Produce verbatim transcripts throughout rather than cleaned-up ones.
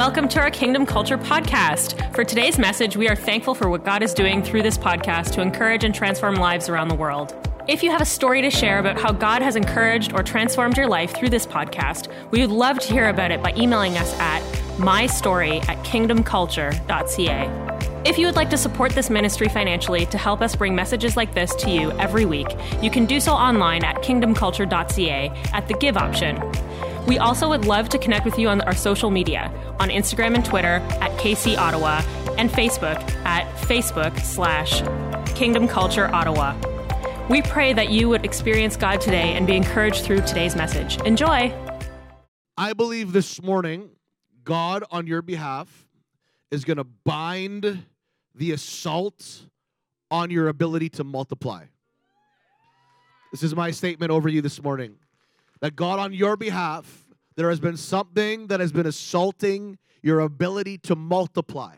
Welcome to our Kingdom Culture podcast. For today's message, we are thankful for what God is doing through this podcast to encourage and transform lives around the world. If you have a story to share about how God has encouraged or transformed your life through this podcast, we would love to hear about it by emailing us at mystory at kingdom culture dot c a. If you would like to support this ministry financially to help us bring messages like this to you every week, you can do so online at kingdom culture dot c a at the Give option. We also would love to connect with you on our social media, on Instagram and Twitter at K C Ottawa, and Facebook at Facebook slash Kingdom Culture Ottawa. We pray that you would experience God today and be encouraged through today's message. Enjoy. I believe this morning, God on your behalf is going to bind the assault on your ability to multiply. This is my statement over you this morning. That God on your behalf, there has been something that has been assaulting your ability to multiply.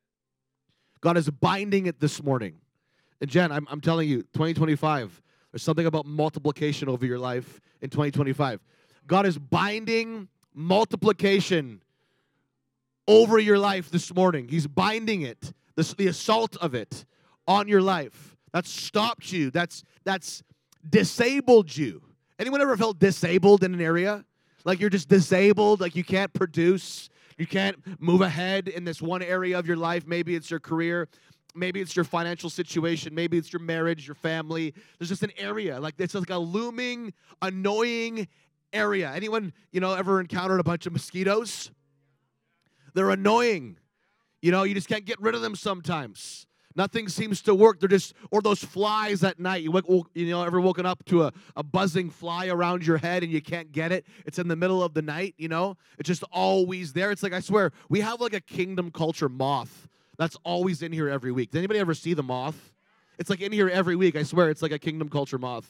God is binding it this morning. And Jen, I'm, I'm telling you, twenty twenty-five, there's something about multiplication over your life in twenty twenty-five. God is binding multiplication over your life this morning. He's binding it, the, the assault of it on your life. That's stopped you. That's, that's disabled you. Anyone ever felt disabled in an area? Like you're just disabled, like you can't produce, you can't move ahead in this one area of your life. Maybe it's your career, maybe it's your financial situation, maybe it's your marriage, your family. There's just an area, like it's like a looming, annoying area. Anyone, you know, ever encountered a bunch of mosquitoes? They're annoying. You know, you just can't get rid of them sometimes. Nothing seems to work. They're just, or those flies at night. You, wake, you know, ever woken up to a, a buzzing fly around your head and you can't get it? It's in the middle of the night, you know? It's just always there. It's like, I swear, we have like a Kingdom Culture moth that's always in here every week. Does anybody ever see the moth? It's like in here every week. I swear, it's like a Kingdom Culture moth.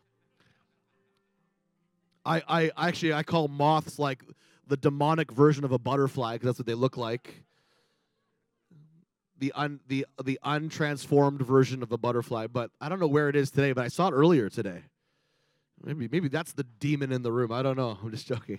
I, I actually, I call moths like the demonic version of a butterfly because that's what they look like. The un, the the untransformed version of a butterfly, but I don't know where it is today, but I saw it earlier today. Maybe maybe that's the demon in the room. I don't know. I'm just joking.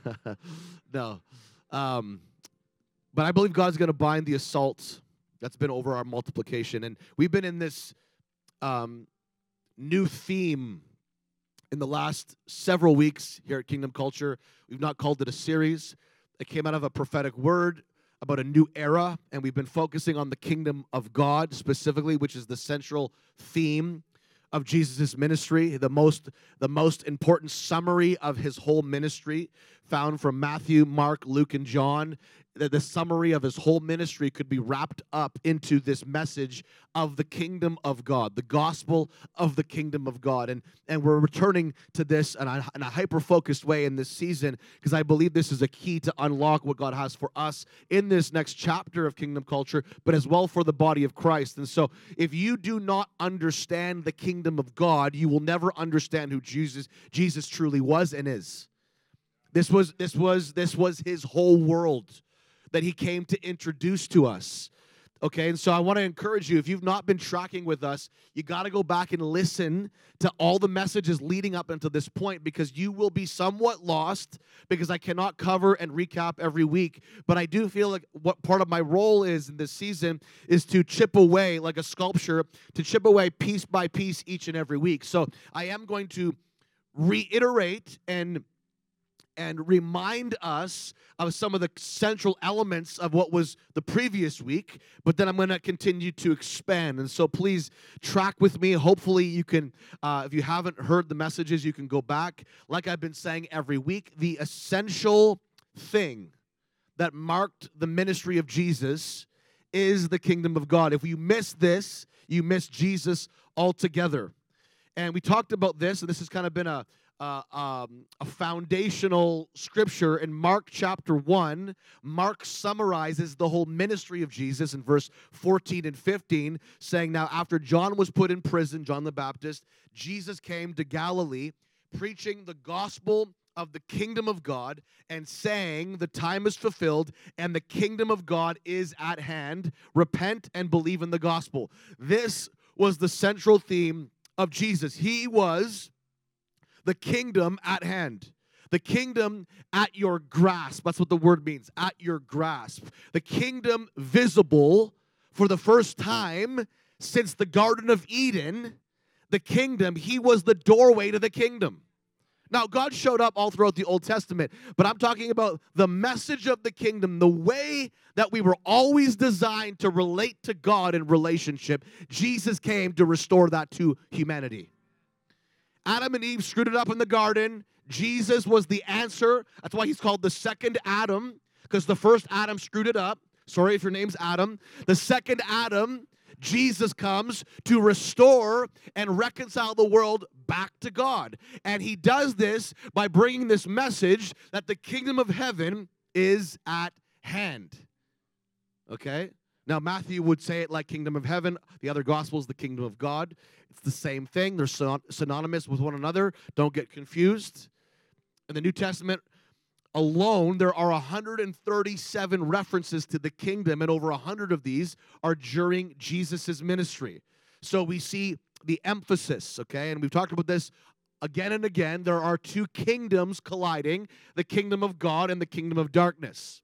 no. Um, but I believe God's going to bind the assault that's been over our multiplication. And we've been in this um, new theme in the last several weeks here at Kingdom Culture. We've not called it a series. It came out of a prophetic word about a new era, and we've been focusing on the kingdom of God specifically, which is the central theme of Jesus' ministry, the most, the most important summary of his whole ministry found from Matthew, Mark, Luke, and John. The, the summary of his whole ministry could be wrapped up into this message of the kingdom of God, the gospel of the kingdom of God. And, and we're returning to this in a, in a hyper-focused way in this season because I believe this is a key to unlock what God has for us in this next chapter of Kingdom Culture, but as well for the body of Christ. And so if you do not understand the kingdom of God, you will never understand who Jesus, Jesus truly was and is. This was, this was, this was his whole world that he came to introduce to us. Okay, and so I want to encourage you, if you've not been tracking with us, you got to go back and listen to all the messages leading up until this point because you will be somewhat lost because I cannot cover and recap every week. But I do feel like what part of my role is in this season is to chip away like a sculpture, to chip away piece by piece each and every week. So I am going to reiterate and and remind us of some of the central elements of what was the previous week, but then I'm going to continue to expand. And so please track with me. Hopefully you can, uh, if you haven't heard the messages, you can go back. Like I've been saying every week, the essential thing that marked the ministry of Jesus is the kingdom of God. If you miss this, you miss Jesus altogether. And we talked about this, and this has kind of been a Uh, um, a foundational scripture in Mark chapter one. Mark summarizes the whole ministry of Jesus in verse fourteen and fifteen, saying, now after John was put in prison, John the Baptist, Jesus came to Galilee, preaching the gospel of the kingdom of God and saying, the time is fulfilled and the kingdom of God is at hand. Repent and believe in the gospel. This was the central theme of Jesus. He was the kingdom at hand. The kingdom at your grasp. That's what the word means, at your grasp. The kingdom visible for the first time since the Garden of Eden. The kingdom, he was the doorway to the kingdom. Now, God showed up all throughout the Old Testament, but I'm talking about the message of the kingdom, the way that we were always designed to relate to God in relationship. Jesus came to restore that to humanity. Adam and Eve screwed it up in the garden. Jesus was the answer. That's why he's called the second Adam, because the first Adam screwed it up. Sorry if your name's Adam. The second Adam, Jesus comes to restore and reconcile the world back to God. And he does this by bringing this message that the kingdom of heaven is at hand. Okay? Now, Matthew would say it like kingdom of heaven. The other gospels, the kingdom of God. It's the same thing. They're synonymous with one another. Don't get confused. In the New Testament alone, there are one hundred thirty-seven references to the kingdom, and over one hundred of these are during Jesus' ministry. So we see the emphasis, okay? And we've talked about this again and again. There are two kingdoms colliding, the kingdom of God and the kingdom of darkness.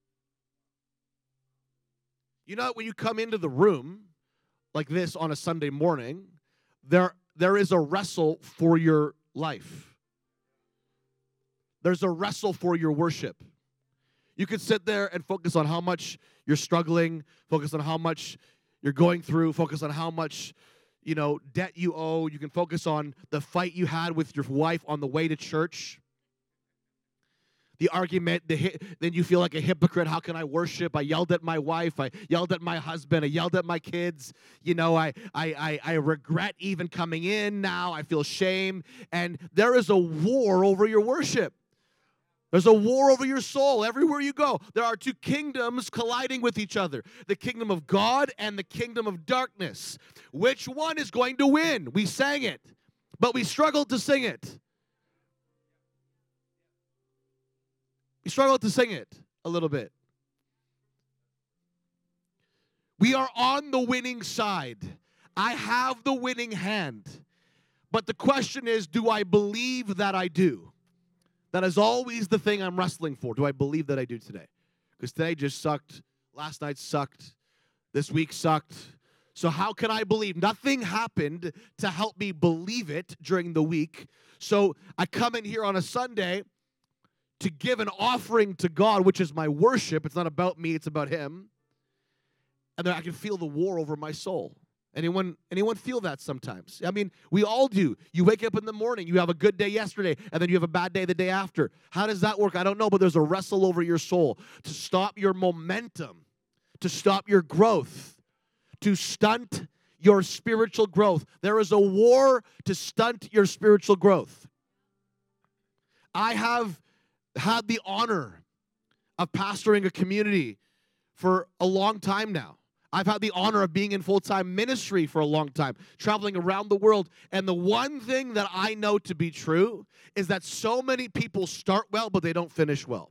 You know, when you come into the room like this on a Sunday morning, there, there is a wrestle for your life. There's a wrestle for your worship. You could sit there and focus on how much you're struggling, focus on how much you're going through, focus on how much, you know, debt you owe. You can focus on the fight you had with your wife on the way to church. The argument, the hi- then you feel like a hypocrite. How can I worship? I yelled at my wife. I yelled at my husband. I yelled at my kids. You know, I, I, I, I regret even coming in now. I feel shame. And there is a war over your worship. There's a war over your soul everywhere you go. There are two kingdoms colliding with each other, the kingdom of God and the kingdom of darkness. Which one is going to win? We sang it, but we struggled to sing it. We struggled to sing it a little bit. We are on the winning side. I have the winning hand. But the question is, do I believe that I do? That is always the thing I'm wrestling for. Do I believe that I do today? Because today just sucked. Last night sucked. This week sucked. So how can I believe? Nothing happened to help me believe it during the week. So I come in here on a Sunday to give an offering to God, which is my worship. It's not about me, it's about him. And then I can feel the war over my soul. Anyone, anyone feel that sometimes? I mean, we all do. You wake up in the morning, you have a good day yesterday, and then you have a bad day the day after. How does that work? I don't know, but there's a wrestle over your soul to stop your momentum, to stop your growth, to stunt your spiritual growth. There is a war to stunt your spiritual growth. I have had the honor of pastoring a community for a long time now. I've had the honor of being in full-time ministry for a long time, traveling around the world. And the one thing that I know to be true is that so many people start well, but they don't finish well.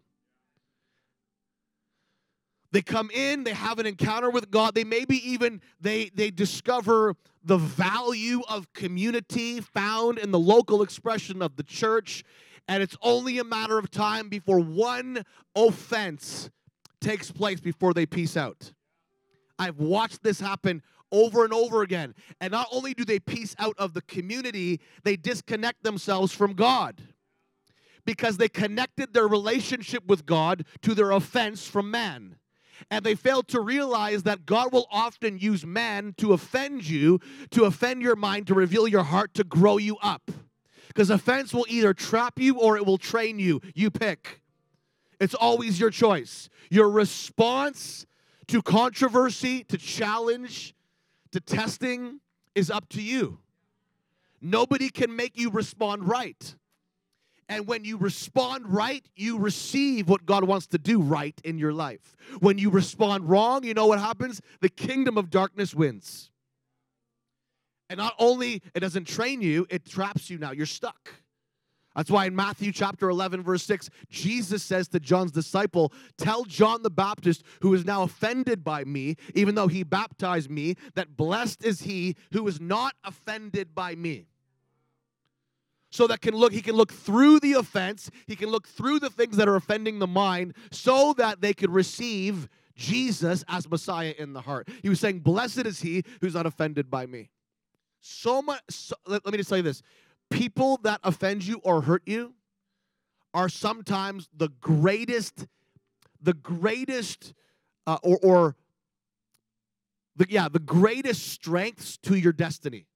They come in, they have an encounter with God. They maybe even, they, they discover the value of community found in the local expression of the church. And it's only a matter of time before one offense takes place before they peace out. I've watched this happen over and over again. And not only do they peace out of the community, they disconnect themselves from God. Because they connected their relationship with God to their offense from man. And they failed to realize that God will often use man to offend you, to offend your mind, to reveal your heart, to grow you up. Because offense will either trap you or it will train you. You pick. It's always your choice. Your response to controversy, to challenge, to testing is up to you. Nobody can make you respond right. And when you respond right, you receive what God wants to do right in your life. When you respond wrong, you know what happens? The kingdom of darkness wins. And not only it doesn't train you, it traps you now. You're stuck. That's why in Matthew chapter eleven, verse six, Jesus says to John's disciple, tell John the Baptist, who is now offended by me, even though he baptized me, that blessed is he who is not offended by me. so that can look he can look through the offense, he can look through the things that are offending the mind, so that they could receive Jesus as Messiah in the heart. He was saying, blessed is he who's not offended by me. So much, so, let, let me just tell you this. People that offend you or hurt you are sometimes the greatest, the greatest, uh, or, or the, yeah, the greatest strengths to your destiny.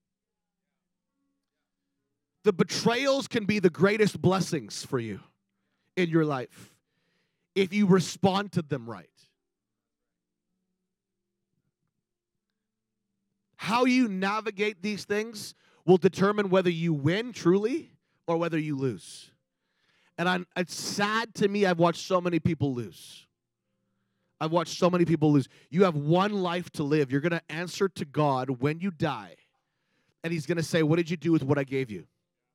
The betrayals can be the greatest blessings for you in your life if you respond to them right. How you navigate these things will determine whether you win truly or whether you lose. And I'm, it's sad to me I've watched so many people lose. I've watched so many people lose. You have one life to live. You're going to answer to God when you die. And he's going to say, what did you do with what I gave you?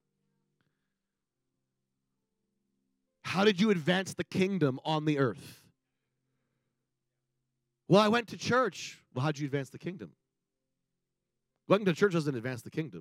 How did you advance the kingdom on the earth? Well, I went to church. Well, how did you advance the kingdom? Going to church doesn't advance the kingdom.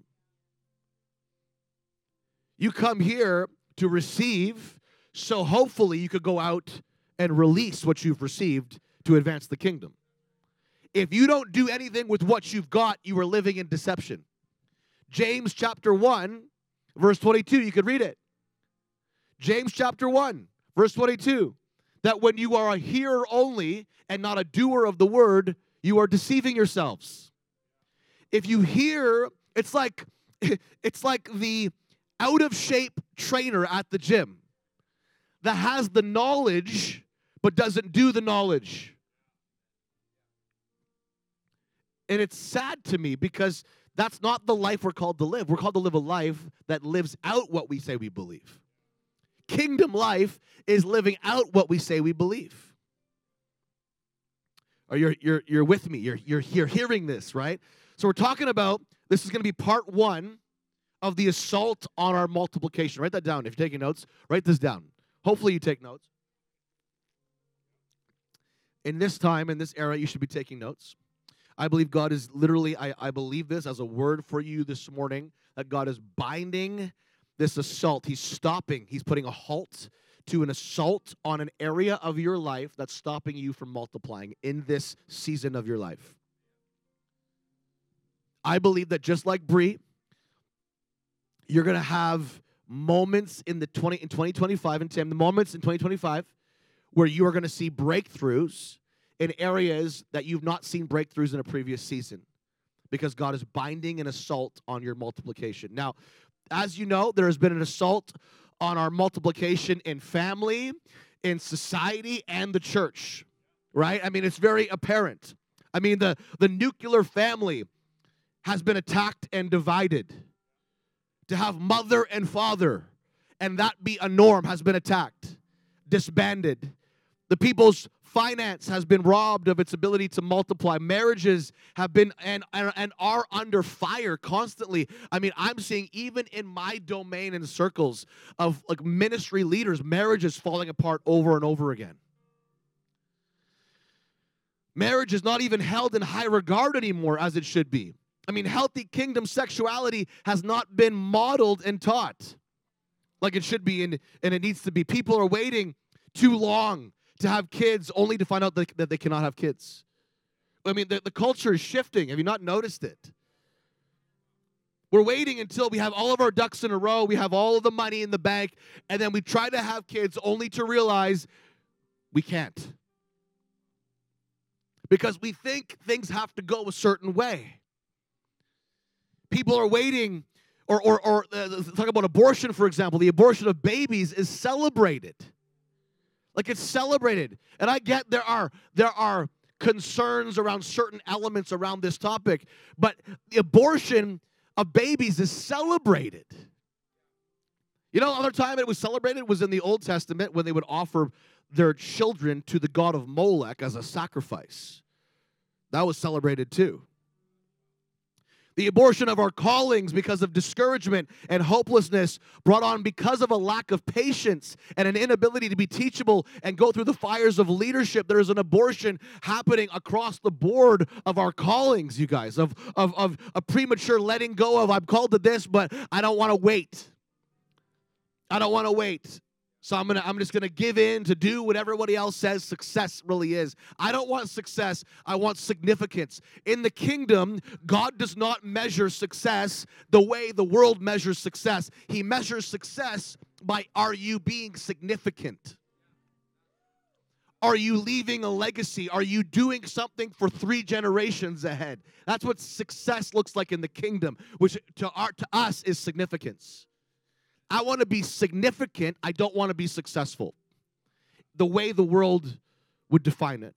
You come here to receive, so hopefully you could go out and release what you've received to advance the kingdom. If you don't do anything with what you've got, you are living in deception. James chapter one, verse twenty-two, you could read it. James chapter one, verse twenty-two, that when you are a hearer only and not a doer of the word, you are deceiving yourselves. If you hear, it's like it's like the out of shape trainer at the gym that has the knowledge but doesn't do the knowledge. And it's sad to me because that's not the life we're called to live. We're called to live a life that lives out what we say we believe. Kingdom life is living out what we say we believe. Or you're you're you're with me. You're you're you're hearing this, right? So we're talking about, this is going to be part one of the assault on our multiplication. Write that down. If you're taking notes, write this down. Hopefully you take notes. In this time, in this era, you should be taking notes. I believe God is literally, I, I believe this as a word for you this morning, that God is binding this assault. He's stopping. He's putting a halt to an assault on an area of your life that's stopping you from multiplying in this season of your life. I believe that just like Bree, you're going to have moments in the twenty in twenty twenty-five, and Tim, the moments in twenty twenty-five where you are going to see breakthroughs in areas that you've not seen breakthroughs in a previous season, because God is binding an assault on your multiplication. Now, as you know, there has been an assault on our multiplication in family, in society, and the church, right? I mean, it's very apparent. I mean, the, the nuclear family has been attacked and divided. To have mother and father, and that be a norm, has been attacked, disbanded. The people's finance has been robbed of its ability to multiply. Marriages have been and, and, and are under fire constantly. I mean, I'm seeing even in my domain and circles of like ministry leaders, marriages falling apart over and over again. Marriage is not even held in high regard anymore as it should be. I mean, healthy kingdom sexuality has not been modeled and taught like it should be, and, and it needs to be. People are waiting too long to have kids only to find out that, that they cannot have kids. I mean, the, the culture is shifting. Have you not noticed it? We're waiting until we have all of our ducks in a row, we have all of the money in the bank, and then we try to have kids only to realize we can't. Because we think things have to go a certain way. People are waiting, or or, or uh, talk about abortion, for example. The abortion of babies is celebrated. Like, it's celebrated. And I get there are there are concerns around certain elements around this topic, but the abortion of babies is celebrated. You know, another time it was celebrated was in the Old Testament when they would offer their children to the god of Molech as a sacrifice. That was celebrated too. The abortion of our callings because of discouragement and hopelessness brought on because of a lack of patience and an inability to be teachable and go through the fires of leadership. There is an abortion happening across the board of our callings, you guys, of, of, of a premature letting go of, I'm called to this, but I don't want to wait. I don't want to wait. So I'm gonna, I'm just gonna give in to do what everybody else says success really is. I don't want success. I want significance. In the kingdom, God does not measure success the way the world measures success. He measures success by, are you being significant? Are you leaving a legacy? Are you doing something for three generations ahead? That's what success looks like in the kingdom, which to our, to us is significance. I want to be significant. I don't want to be successful. The way the world would define it.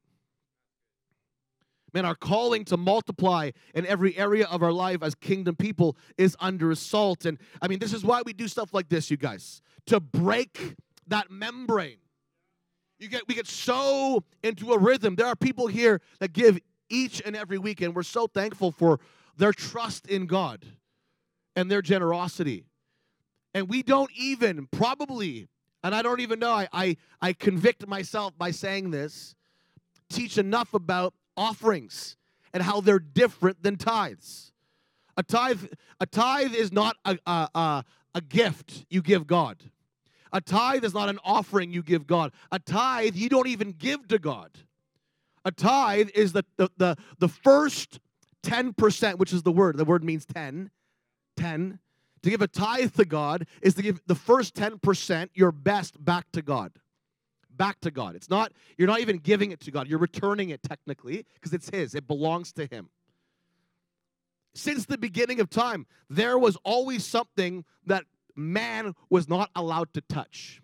Man, our calling to multiply in every area of our life as kingdom people is under assault. And I mean, this is why we do stuff like this, you guys. To break that membrane. You get, we get so into a rhythm. There are people here that give each and every week, and we're so thankful for their trust in God and their generosity. And we don't even probably, and I don't even know, I, I, I convict myself by saying this, teach enough about offerings and how they're different than tithes. A tithe, a tithe is not a, a, a, a gift you give God. A tithe is not an offering you give God. A tithe you don't even give to God. A tithe is the, the, the, the first ten percent, which is the word. The word means ten. ten. To give a tithe to God is to give the first ten percent, your best, back to God. Back to God. It's not, you're not even giving it to God. You're returning it technically because it's His. It belongs to Him. Since the beginning of time, there was always something that man was not allowed to touch.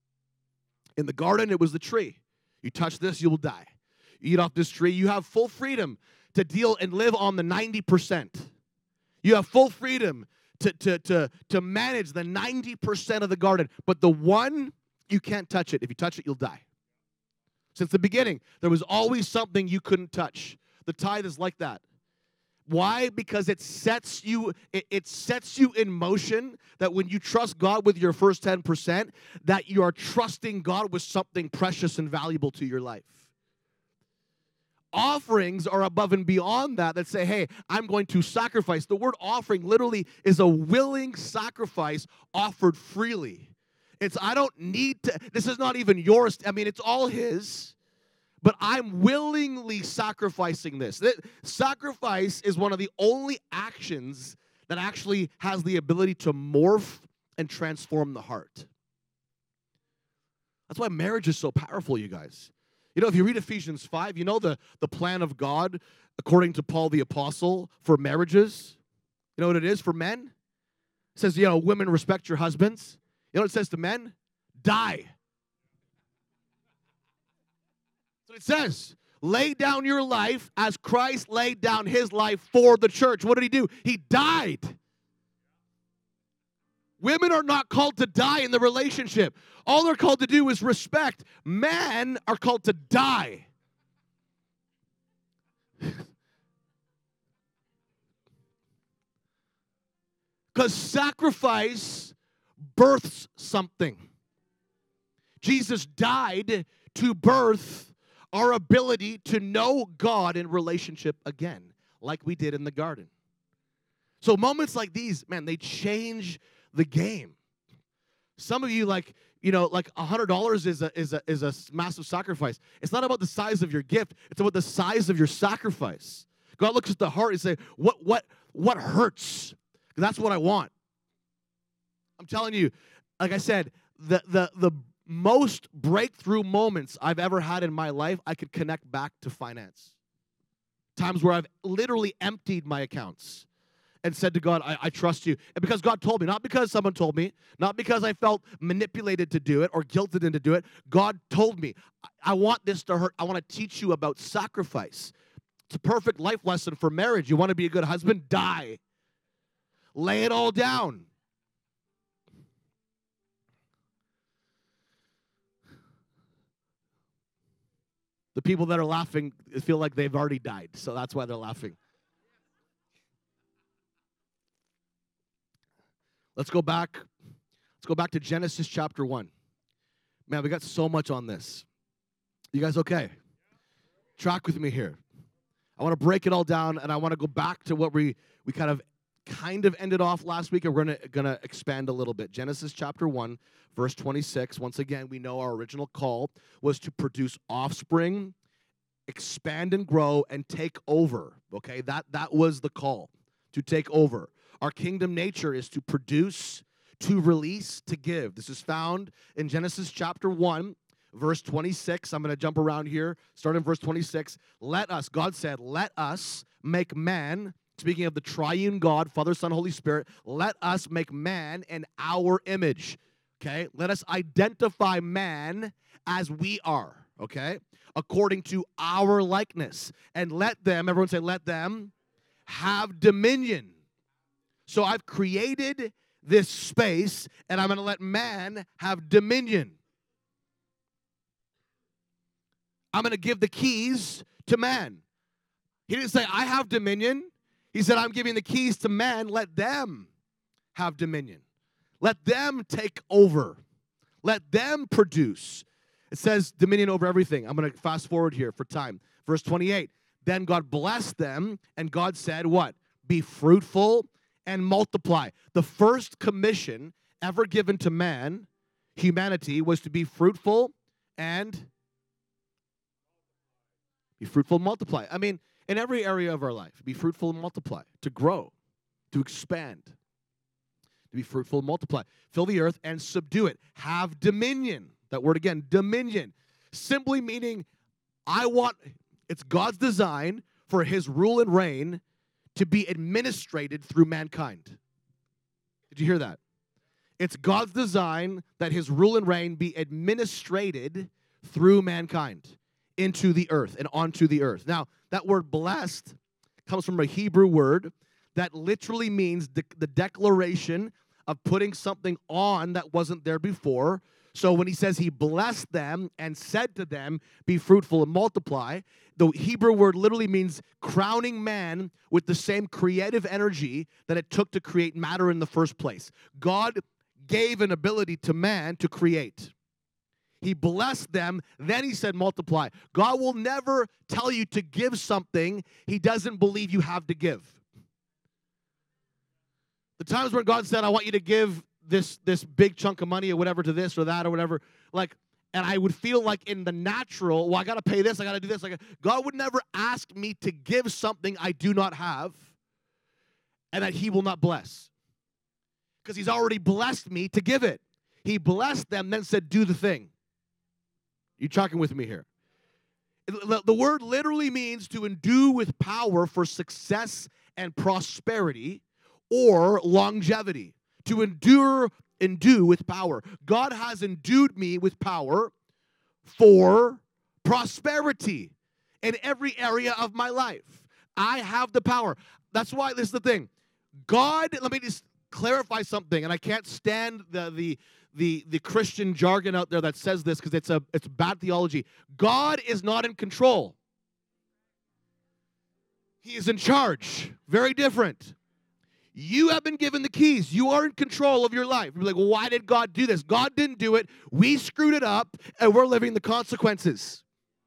In the garden, it was the tree. You touch this, you will die. You eat off this tree, you have full freedom to deal and live on the ninety percent. You have full freedom To, to, to, to manage the ninety percent of the garden. But the one, you can't touch it. If you touch it, you'll die. Since the beginning, there was always something you couldn't touch. The tithe is like that. Why? Because it sets you, it, it sets you in motion that when you trust God with your first ten percent, that you are trusting God with something precious and valuable to your life. Offerings are above and beyond that, that say, hey, I'm going to sacrifice. The word offering literally is a willing sacrifice offered freely. It's, I don't need to, this is not even yours. I mean, it's all His, but I'm willingly sacrificing this. That, sacrifice is one of the only actions that actually has the ability to morph and transform the heart. That's why marriage is so powerful, you guys. You know, if you read Ephesians five, you know the, the plan of God, according to Paul the Apostle, for marriages? You know what it is for men? It says, you know, women, respect your husbands. You know what it says to men? Die. That's what it says. Lay down your life as Christ laid down His life for the church. What did He do? He died. Women are not called to die in the relationship. All they're called to do is respect. Men are called to die. Because sacrifice births something. Jesus died to birth our ability to know God in relationship again, like we did in the garden. So moments like these, man, they change the game. Some of you, like, you know, like one hundred dollars is a, is, a, is a massive sacrifice. It's not about the size of your gift. It's about the size of your sacrifice. God looks at the heart and says, what, what, what hurts? That's what I want. I'm telling you, like I said, the, the, the most breakthrough moments I've ever had in my life, I could connect back to finance. Times where I've literally emptied my accounts and said to God, I, I trust you. And because God told me, not because someone told me, not because I felt manipulated to do it or guilted into do it. God told me, I, I want this to hurt. I want to teach you about sacrifice. It's a perfect life lesson for marriage. You want to be a good husband? Die. Lay it all down. The people that are laughing feel like they've already died, so that's why they're laughing. Let's go back. Let's go back to Genesis chapter one. Man, we got so much on this. You guys okay? Track with me here. I want to break it all down, and I want to go back to what we, we kind of kind of ended off last week, and we're gonna, gonna expand a little bit. Genesis chapter one, verse twenty-six. Once again, we know our original call was to produce offspring, expand and grow, and take over. Okay, that, that was the call, to take over. Our kingdom nature is to produce, to release, to give. This is found in Genesis chapter one, verse twenty-six. I'm going to jump around here. Start in verse twenty-six. Let us, God said, let us make man, speaking of the triune God, Father, Son, Holy Spirit, let us make man in our image. Okay? Let us identify man as we are. Okay? According to our likeness. And let them, everyone say, let them have dominion. So I've created this space, and I'm going to let man have dominion. I'm going to give the keys to man. He didn't say, I have dominion. He said, I'm giving the keys to man. Let them have dominion. Let them take over. Let them produce. It says dominion over everything. I'm going to fast forward here for time. Verse twenty-eight. Then God blessed them, and God said, what? Be fruitful and multiply. The first commission ever given to man, humanity, was to be fruitful and be fruitful and multiply. I mean, in every area of our life, be fruitful and multiply, to grow, to expand, to be fruitful and multiply. Fill the earth and subdue it. Have dominion. That word again, dominion. Simply meaning, I want, it's God's design for his rule and reign to be administrated through mankind. Did you hear that? It's God's design that his rule and reign be administrated through mankind into the earth and onto the earth. Now, that word blessed comes from a Hebrew word that literally means de- the declaration of putting something on that wasn't there before. So when he says he blessed them and said to them, be fruitful and multiply, the Hebrew word literally means crowning man with the same creative energy that it took to create matter in the first place. God gave an ability to man to create. He blessed them, then he said multiply. God will never tell you to give something he doesn't believe you have to give. The times when God said, I want you to give this, this big chunk of money or whatever to this or that or whatever, like, and I would feel like in the natural, well, I got to pay this, I got to do this. Like, God would never ask me to give something I do not have and that he will not bless. Because he's already blessed me to give it. He blessed them, then said, do the thing. You tracking with me here? The word literally means to endue with power for success and prosperity or longevity. To endure, endue with power. God has endued me with power for prosperity in every area of my life. I have the power. That's why this is the thing. God, let me just clarify something, and I can't stand the the the, the Christian jargon out there that says this because it's a it's bad theology. God is not in control. He is in charge. Very different. You have been given the keys. You are in control of your life. You're like, well, why did God do this? God didn't do it. We screwed it up, and we're living the consequences.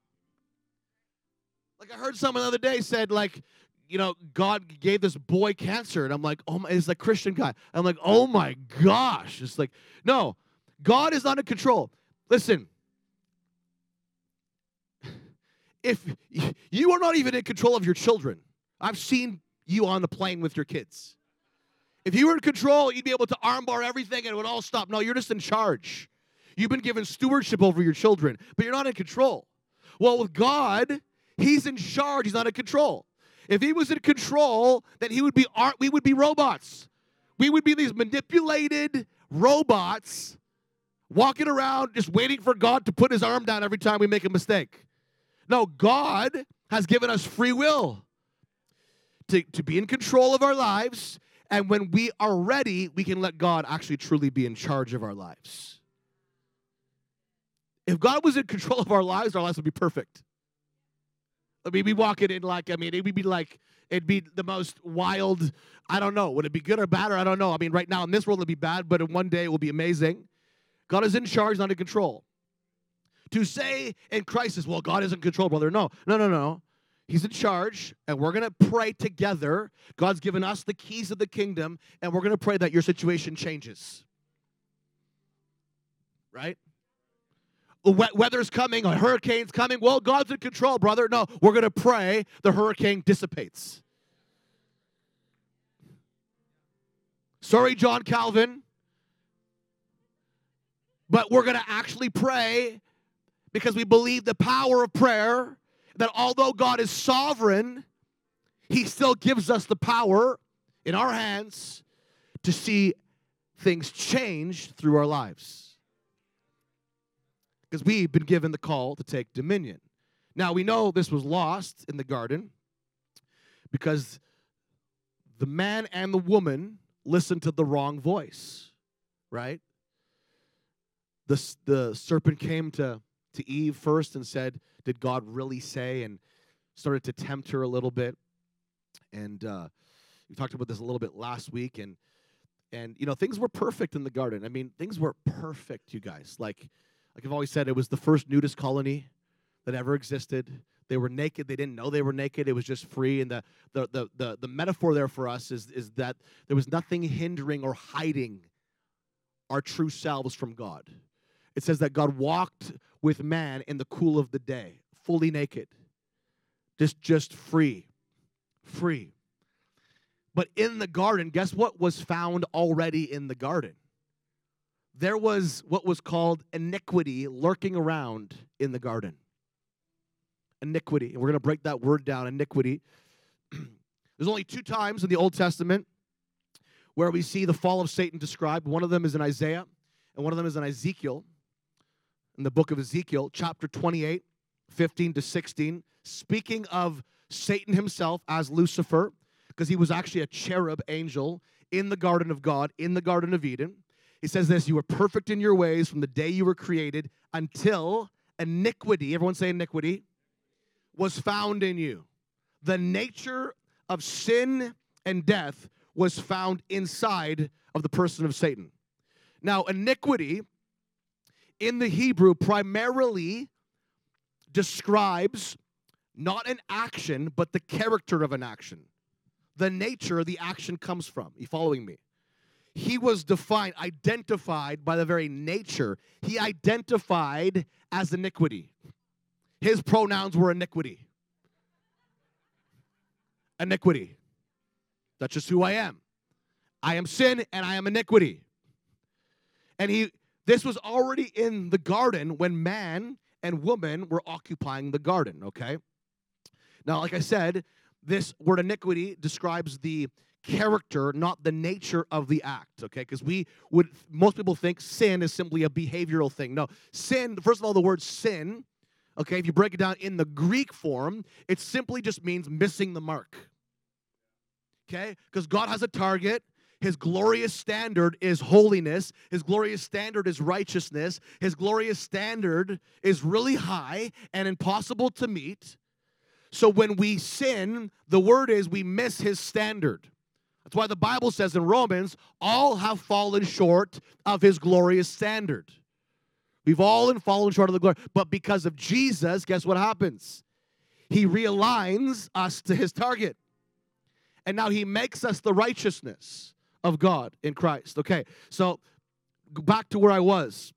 Like I heard someone the other day said, like, you know, God gave this boy cancer. And I'm like, oh my, it's a Christian guy. I'm like, oh my gosh. It's like, no, God is not in control. Listen, if you are not even in control of your children, I've seen you on the plane with your kids. If you were in control, you'd be able to armbar everything and it would all stop. No, you're just in charge. You've been given stewardship over your children, but you're not in control. Well, with God, he's in charge. He's not in control. If he was in control, then he would be. We would be robots. We would be these manipulated robots walking around just waiting for God to put his arm down every time we make a mistake. No, God has given us free will to, to be in control of our lives, and when we are ready, we can let God actually truly be in charge of our lives. If God was in control of our lives, our lives would be perfect. I mean, we walk it in like, I mean, it would be like, it'd be the most wild, I don't know. Would it be good or bad or I don't know. I mean, right now in this world it'll be bad, but in one day it will be amazing. God is in charge, not in control. To say in crisis, well, God is in control, brother. No, no, no, no. He's in charge, and we're going to pray together. God's given us the keys of the kingdom, and we're going to pray that your situation changes. Right? Weather's coming, a hurricane's coming. Well, God's in control, brother. No, we're going to pray the hurricane dissipates. Sorry, John Calvin, but we're going to actually pray because we believe the power of prayer, that although God is sovereign, He still gives us the power in our hands to see things change through our lives. Because we've been given the call to take dominion. Now, we know this was lost in the garden because the man and the woman listened to the wrong voice, right? The, the serpent came to, to Eve first and said, did God really say? And started to tempt her a little bit. And uh, we talked about this a little bit last week. And, and, you know, things were perfect in the garden. I mean, things were perfect, you guys. Like, like I've always said, it was the first nudist colony that ever existed. They were naked. They didn't know they were naked. It was just free. And the the the the, the metaphor there for us is, is that there was nothing hindering or hiding our true selves from God. It says that God walked with man in the cool of the day, fully naked, just, just free, free. But in the garden, guess what was found already in the garden? There was what was called iniquity lurking around in the garden. Iniquity. And we're going to break that word down, iniquity. There's only two times in the Old Testament where we see the fall of Satan described. One of them is in Isaiah, and one of them is in Ezekiel. In the book of Ezekiel, chapter twenty-eight, fifteen to sixteen, speaking of Satan himself as Lucifer, because he was actually a cherub angel in the garden of God, in the Garden of Eden. He says this, you were perfect in your ways from the day you were created until iniquity, everyone say iniquity, was found in you. The nature of sin and death was found inside of the person of Satan. Now, iniquity in the Hebrew primarily describes not an action, but the character of an action. The nature the action comes from. Are you following me? He was defined, identified by the very nature. He identified as iniquity. His pronouns were iniquity. Iniquity. That's just who I am. I am sin and I am iniquity. And he, this was already in the garden when man and woman were occupying the garden, okay? Now, like I said, this word iniquity describes the character, not the nature of the act, okay? Because we would, most people think sin is simply a behavioral thing. No, sin, first of all, the word sin, okay, if you break it down in the Greek form, it simply just means missing the mark, okay? Because God has a target. His glorious standard is holiness. His glorious standard is righteousness. His glorious standard is really high and impossible to meet. So when we sin, the word is we miss his standard. That's why the Bible says in Romans, all have fallen short of his glorious standard. We've all fallen short of the glory. But because of Jesus, guess what happens? He realigns us to his target. And now he makes us the righteousness of God in Christ. Okay, so back to where I was.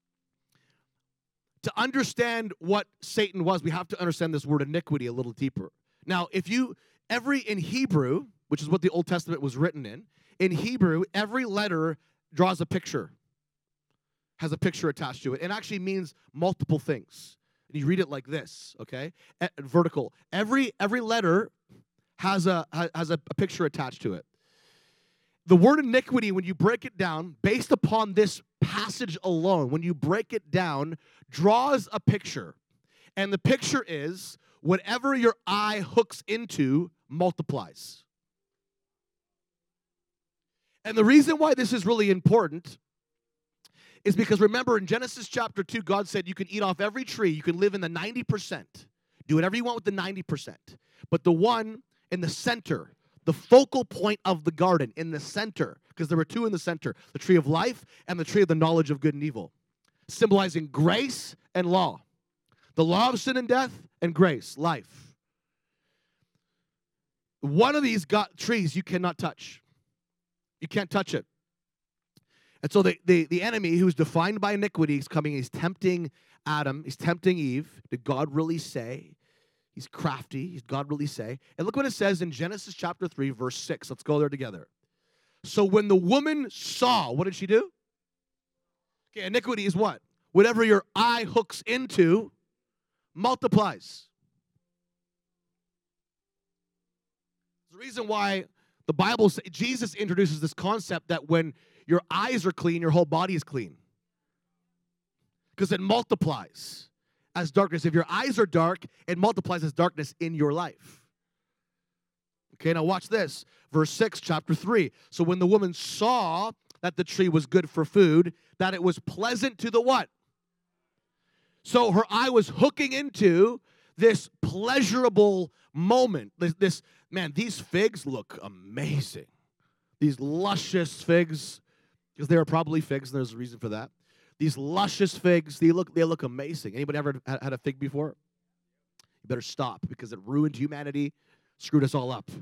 To understand what Satan was, we have to understand this word iniquity a little deeper. Now, if you, every, in Hebrew, which is what the Old Testament was written in, in Hebrew, every letter draws a picture, has a picture attached to it. It actually means multiple things. And you read it like this, okay? E- vertical. Every, every letter has a, has a, a picture attached to it. The word iniquity, when you break it down, based upon this passage alone, when you break it down, draws a picture. And the picture is whatever your eye hooks into multiplies. And the reason why this is really important is because remember in Genesis chapter two, God said you can eat off every tree. You can live in the ninety percent. Do whatever you want with the ninety percent. But the one in the center, the focal point of the garden in the center, because there were two in the center, the tree of life and the tree of the knowledge of good and evil, symbolizing grace and law. The law of sin and death and grace, life. one of these got trees you cannot touch. You can't touch it. And so the, the, the enemy, who's defined by iniquity, is coming, he's tempting Adam, he's tempting Eve. Did God really say? He's crafty. Did God really say? And look what it says in Genesis chapter three, verse six. Let's go there together. So when the woman saw, what did she do? Okay, iniquity is what? Whatever your eye hooks into multiplies. The reason why the Bible, Jesus introduces this concept that when your eyes are clean, your whole body is clean. Because it multiplies as darkness. If your eyes are dark, it multiplies as darkness in your life. Okay, now watch this. Verse six, chapter three. So when the woman saw that the tree was good for food, that it was pleasant to the what? So her eye was hooking into this pleasurable moment. This, this man, these figs look amazing. These luscious figs, because they are probably figs, and there's a reason for that. These luscious figs, they look they look amazing. Anybody ever had a fig before? You better stop, because it ruined humanity, screwed us all up.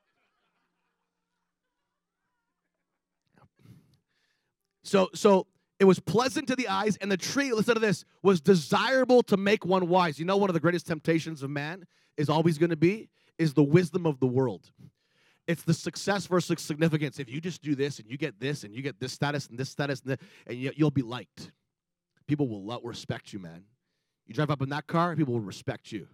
So, so it was pleasant to the eyes, and the tree, listen to this, was desirable to make one wise. You know, one of the greatest temptations of man is always going to be, is the wisdom of the world. It's the success versus significance. If you just do this, and you get this, and you get this status, and this status, and, this, and you, you'll be liked. People will love, respect you, man. You drive up in that car, people will respect you.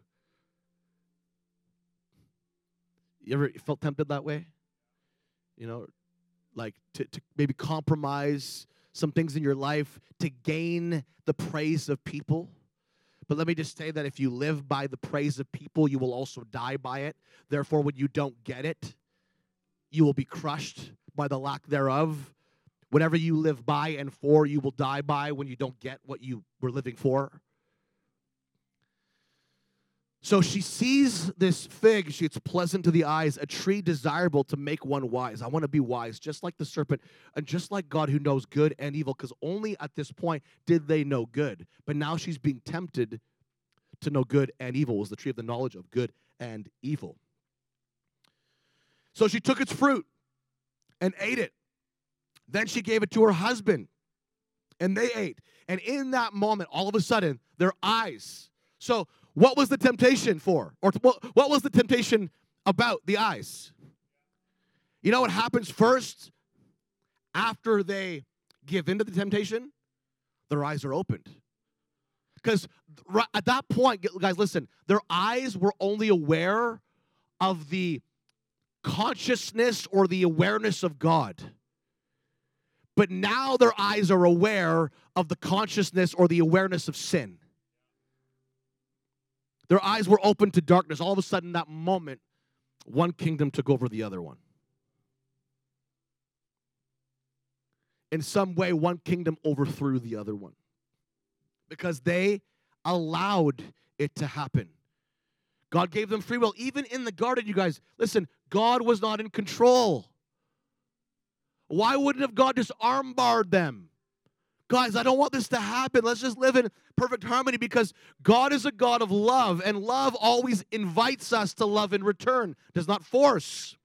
You ever felt tempted that way? You know, like to, to maybe compromise some things in your life to gain the praise of people. But let me just say that if you live by the praise of people, you will also die by it. Therefore, when you don't get it, you will be crushed by the lack thereof. Whatever you live by and for, you will die by when you don't get what you were living for. So she sees this fig, she, it's pleasant to the eyes, a tree desirable to make one wise. I want to be wise, just like the serpent, and just like God who knows good and evil, because only at this point did they know good. But now she's being tempted to know good and evil. It was the tree of the knowledge of good and evil. So she took its fruit and ate it. Then she gave it to her husband, and they ate. And in that moment, all of a sudden, their eyes. So what was the temptation for? Or what, what was the temptation about? The eyes. You know what happens first after they give into the temptation? Their eyes are opened. Because at that point, guys, listen, their eyes were only aware of the consciousness or the awareness of God. But now their eyes are aware of the consciousness or the awareness of sin. Their eyes were open to darkness. All of a sudden, that moment, one kingdom took over the other one. In some way, one kingdom overthrew the other one. Because they allowed it to happen. God gave them free will. Even in the garden, you guys, listen, God was not in control. Why wouldn't have God just armbarred them? Guys, I don't want this to happen. Let's just live in perfect harmony, because God is a God of love, and love always invites us to love in return, does not force.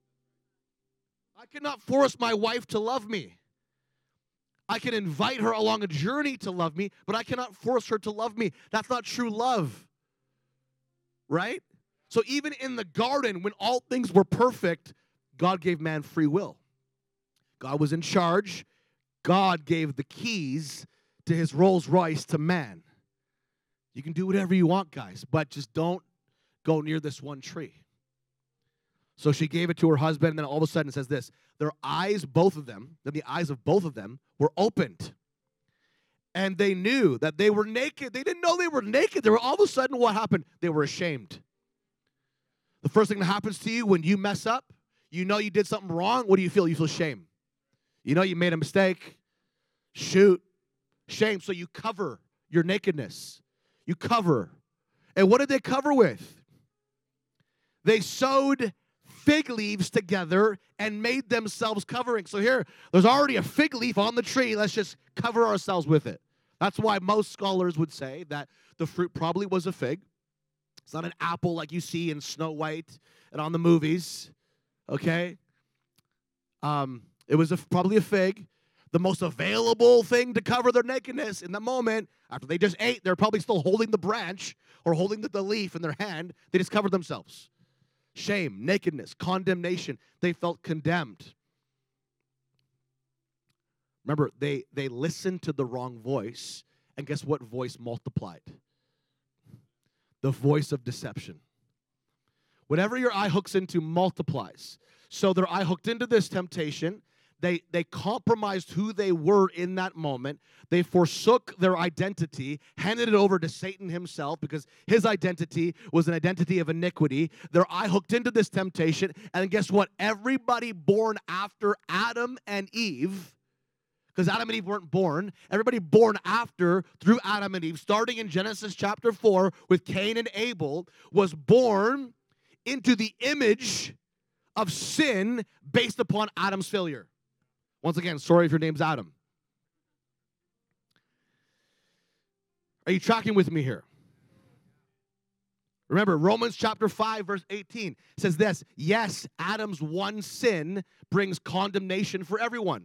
I cannot force my wife to love me. I can invite her along a journey to love me, but I cannot force her to love me. That's not true love. Right? So even in the garden, when all things were perfect, God gave man free will. God was in charge. God gave the keys to his Rolls Royce to man. You can do whatever you want, guys, but just don't go near this one tree. So she gave it to her husband, and then all of a sudden it says this: their eyes, both of them, then the eyes of both of them were opened. And they knew that they were naked. They didn't know they were naked. They were all of a sudden, what happened? They were ashamed. The first thing that happens to you when you mess up, you know you did something wrong, what do you feel? You feel shame. You know you made a mistake. Shoot. Shame. So you cover your nakedness. You cover. And what did they cover with? They sewed fig leaves together and made themselves covering. So here, there's already a fig leaf on the tree. Let's just cover ourselves with it. That's why most scholars would say that the fruit probably was a fig. It's not an apple like you see in Snow White and on the movies, okay? Um, it was a, probably a fig, the most available thing to cover their nakedness in the moment. After they just ate, they're probably still holding the branch or holding the, the leaf in their hand. They just covered themselves. Shame, nakedness, condemnation. They felt condemned. Remember, they, they listened to the wrong voice, and guess what voice multiplied? The voice of deception. Whatever your eye hooks into multiplies. So their eye hooked into this temptation. They, they compromised who they were in that moment. They forsook their identity, handed it over to Satan himself because his identity was an identity of iniquity. Their eye hooked into this temptation. And guess what? Everybody born after Adam and Eve, because Adam and Eve weren't born, everybody born after, through Adam and Eve, starting in Genesis chapter four with Cain and Abel, was born into the image of sin based upon Adam's failure. Once again, sorry if your name's Adam. Are you tracking with me here? Remember, Romans chapter five, verse eighteen says this, yes, Adam's one sin brings condemnation for everyone.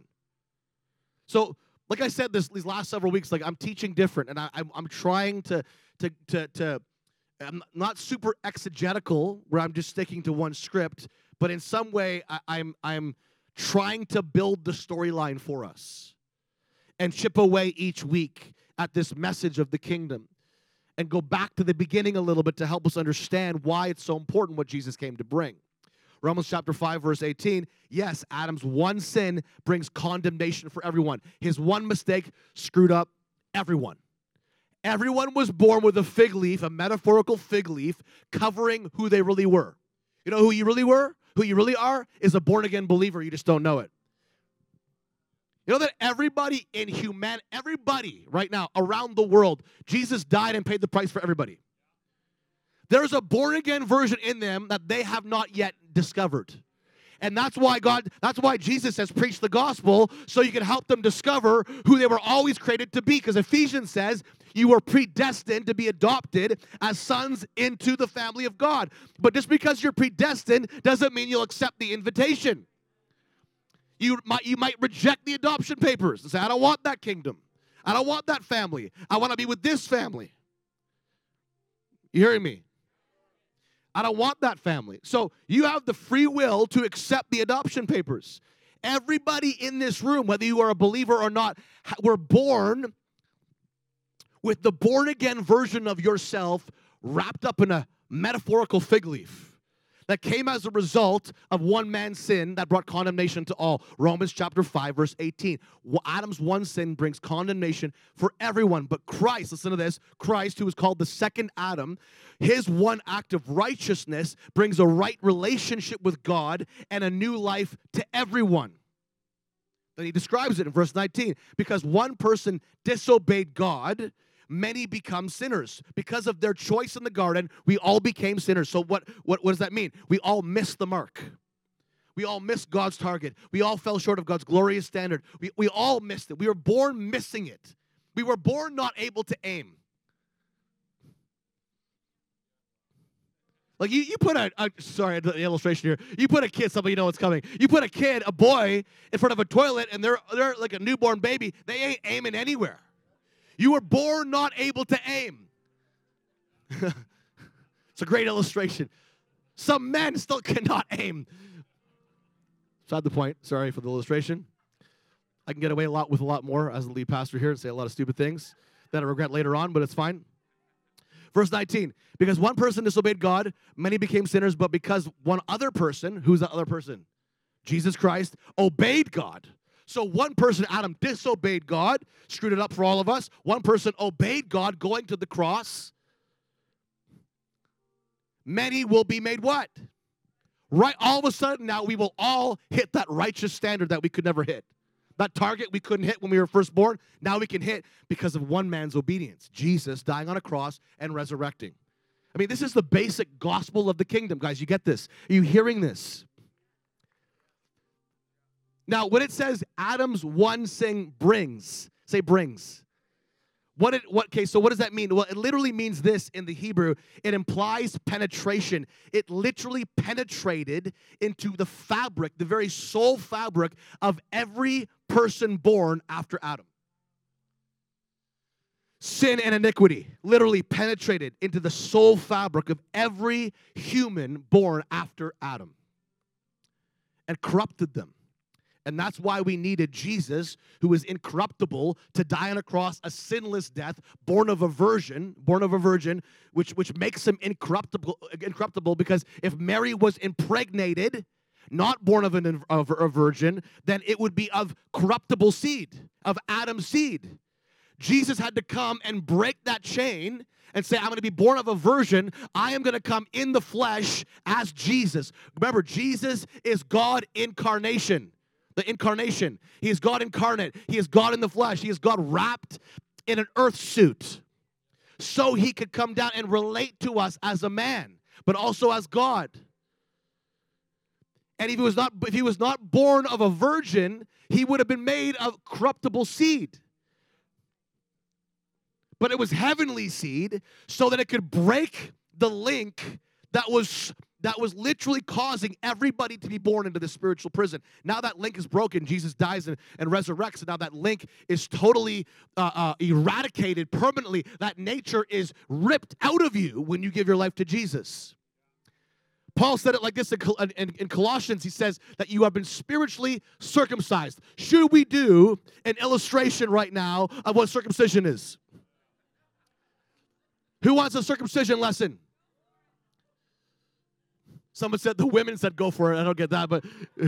So, like I said this these last several weeks, like I'm teaching different, and I, I'm, I'm trying to, to, to, to, I'm not super exegetical, where I'm just sticking to one script, but in some way, I, I'm, I'm trying to build the storyline for us and chip away each week at this message of the kingdom and go back to the beginning a little bit to help us understand why it's so important what Jesus came to bring. Romans chapter five, verse eighteen, yes, Adam's one sin brings condemnation for everyone. His one mistake screwed up everyone. Everyone was born with a fig leaf, a metaphorical fig leaf, covering who they really were. You know who you really were? Who you really are is a born-again believer. You just don't know it. You know that everybody in human, everybody right now around the world, Jesus died and paid the price for everybody. There's a born-again version in them that they have not yet discovered. And that's why God, that's why Jesus has preached the gospel, so you can help them discover who they were always created to be. Because Ephesians says you were predestined to be adopted as sons into the family of God. But just because you're predestined doesn't mean you'll accept the invitation. You might, you might reject the adoption papers and say, I don't want that kingdom. I don't want that family. I want to be with this family. You hearing me? I don't want that family. So you have the free will to accept the adoption papers. Everybody in this room, whether you are a believer or not, were born with the born-again version of yourself wrapped up in a metaphorical fig leaf that came as a result of one man's sin that brought condemnation to all. Romans chapter five, verse eighteen. Adam's one sin brings condemnation for everyone. But Christ, listen to this, Christ, who is called the second Adam, his one act of righteousness brings a right relationship with God and a new life to everyone. Then he describes it in verse nineteen. Because one person disobeyed God, many become sinners. Because of their choice in the garden, we all became sinners. So what, what, what does that mean? We all missed the mark. We all missed God's target. We all fell short of God's glorious standard. We, we all missed it. We were born missing it. We were born not able to aim. Like you, you put a, a, sorry, the illustration here. You put a kid, some of you know what's coming. You put a kid, a boy, in front of a toilet, and they're, they're like a newborn baby. They ain't aiming anywhere. You were born not able to aim. It's a great illustration. Some men still cannot aim. Beside the point. Sorry for the illustration. I can get away a lot with a lot more as the lead pastor here and say a lot of stupid things that I regret later on, but it's fine. Verse nineteen, because one person disobeyed God, many became sinners, but because one other person, who's the other person? Jesus Christ, obeyed God. So one person, Adam, disobeyed God, screwed it up for all of us. One person obeyed God, going to the cross. Many will be made what? Right, all of a sudden now we will all hit that righteous standard that we could never hit. That target we couldn't hit when we were first born, now we can hit because of one man's obedience. Jesus dying on a cross and resurrecting. I mean, this is the basic gospel of the kingdom, guys. You get this? Are you hearing this? Now, when it says Adam's one sin brings, say brings. What it what okay, so what does that mean? Well, it literally means this in the Hebrew. It implies penetration. It literally penetrated into the fabric, the very soul fabric of every person born after Adam. Sin and iniquity literally penetrated into the soul fabric of every human born after Adam and corrupted them. And that's why we needed Jesus, who is incorruptible, to die on a cross, a sinless death, born of a virgin, born of a virgin, which, which makes him incorruptible, incorruptible, because if Mary was impregnated, not born of, an, of a virgin, then it would be of corruptible seed, of Adam's seed. Jesus had to come and break that chain and say, I'm going to be born of a virgin. I am going to come in the flesh as Jesus. Remember, Jesus is God incarnation. The incarnation. He is God incarnate. He is God in the flesh. He is God wrapped in an earth suit so he could come down and relate to us as a man, but also as God. And if he was not, if he was not born of a virgin, he would have been made of corruptible seed. But it was heavenly seed so that it could break the link that was that was literally causing everybody to be born into the spiritual prison. Now that link is broken. Jesus dies and, and resurrects, and now that link is totally uh, uh, eradicated permanently. That nature is ripped out of you when you give your life to Jesus. Paul said it like this in, in, in Colossians. He says that you have been spiritually circumcised. Should we do an illustration right now of what circumcision is? Who wants a circumcision lesson? Someone said, the women said, go for it. I don't get that, but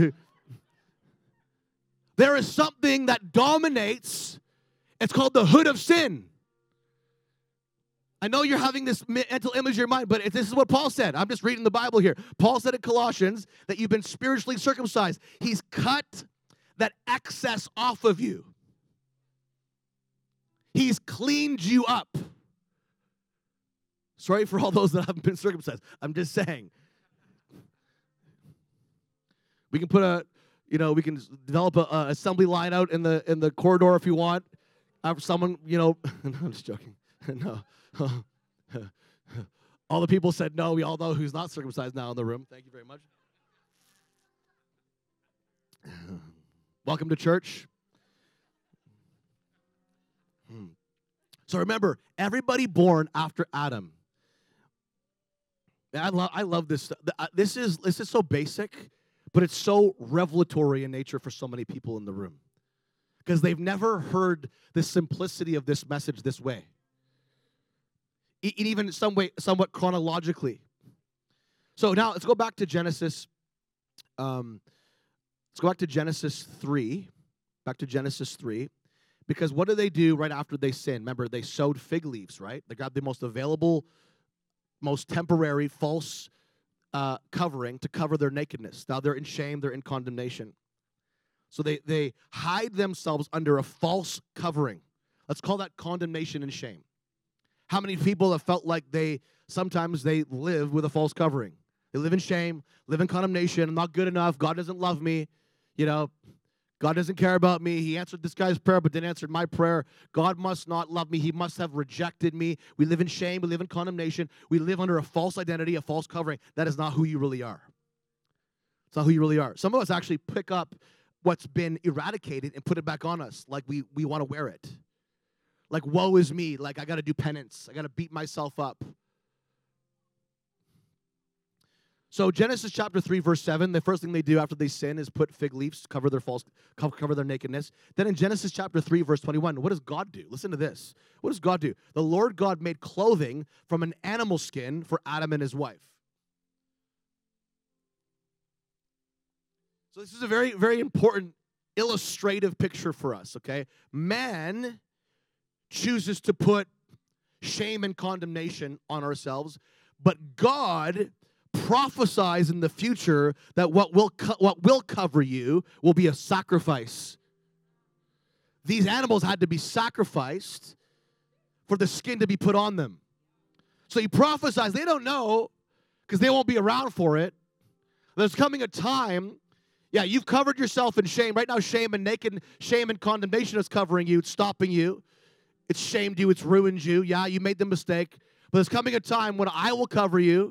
there is something that dominates. It's called the hood of sin. I know you're having this mental image in your mind, but this is what Paul said. I'm just reading the Bible here. Paul said in Colossians that you've been spiritually circumcised. He's cut that excess off of you. He's cleaned you up. Sorry for all those that haven't been circumcised. I'm just saying. We can put a, you know, we can develop a, a assembly line out in the in the corridor if you want. Have someone, you know, no, I'm just joking. No. All the people said no. We all know who's not circumcised now in the room. Thank you very much. Welcome to church. So remember, everybody born after Adam. I love, I love this. This is this is so basic, but it's so revelatory in nature for so many people in the room because they've never heard the simplicity of this message this way. E- even some way, somewhat chronologically. So now let's go back to Genesis. Um, let's go back to Genesis three. Back to Genesis three. Because what do they do right after they sin? Remember, they sewed fig leaves, right? They grabbed the most available, most temporary, false uh, covering to cover their nakedness. Now they're in shame, they're in condemnation. So they, they hide themselves under a false covering. Let's call that condemnation and shame. How many people have felt like they, sometimes they live with a false covering? They live in shame, live in condemnation. I'm not good enough. God doesn't love me. You know, God doesn't care about me. He answered this guy's prayer, but didn't answer my prayer. God must not love me. He must have rejected me. We live in shame. We live in condemnation. We live under a false identity, a false covering. That is not who you really are. It's not who you really are. Some of us actually pick up what's been eradicated and put it back on us like we, we want to wear it. Like, woe is me. Like, I got to do penance. I got to beat myself up. So Genesis chapter three, verse seven, the first thing they do after they sin is put fig leaves, cover their false, cover their nakedness. Then in Genesis chapter three, verse twenty-one, what does God do? Listen to this. What does God do? The Lord God made clothing from an animal skin for Adam and his wife. So this is a very, very important illustrative picture for us, okay? Man chooses to put shame and condemnation on ourselves, but God prophesies in the future that what will co- what will cover you will be a sacrifice. These animals had to be sacrificed for the skin to be put on them. So he prophesies. They don't know because they won't be around for it. There's coming a time, yeah, you've covered yourself in shame. Right now, shame and naked, shame and condemnation is covering you, it's stopping you. It's shamed you. It's ruined you. Yeah, you made the mistake. But there's coming a time when I will cover you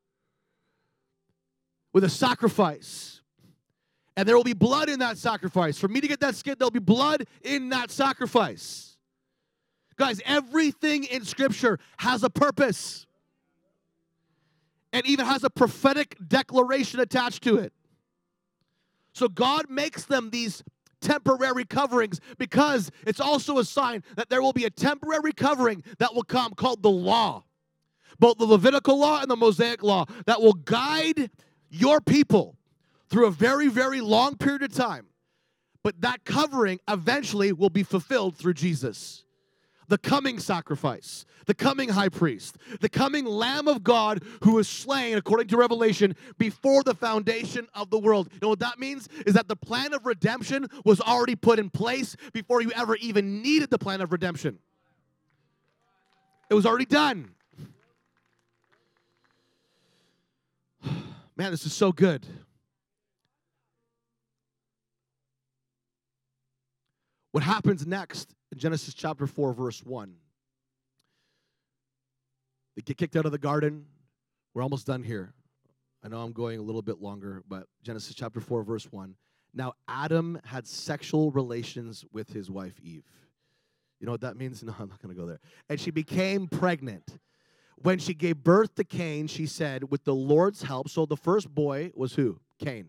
with a sacrifice. And there will be blood in that sacrifice. For me to get that skin, there'll be blood in that sacrifice. Guys, everything in Scripture has a purpose. And even has a prophetic declaration attached to it. So God makes them these temporary coverings because it's also a sign that there will be a temporary covering that will come called the law. Both the Levitical law and the Mosaic law that will guide your people through a very, very long period of time. But that covering eventually will be fulfilled through Jesus. The coming sacrifice, the coming high priest, the coming Lamb of God who was slain, according to Revelation, before the foundation of the world. You know what that means? Is that the plan of redemption was already put in place before you ever even needed the plan of redemption. It was already done. Man, this is so good. What happens next in Genesis chapter four, verse one? They get kicked out of the garden. We're almost done here. I know I'm going a little bit longer, but Genesis chapter four, verse one. Now Adam had sexual relations with his wife Eve. You know what that means? No, I'm not going to go there. And she became pregnant. When she gave birth to Cain, she said, with the Lord's help, so the first boy was who? Cain.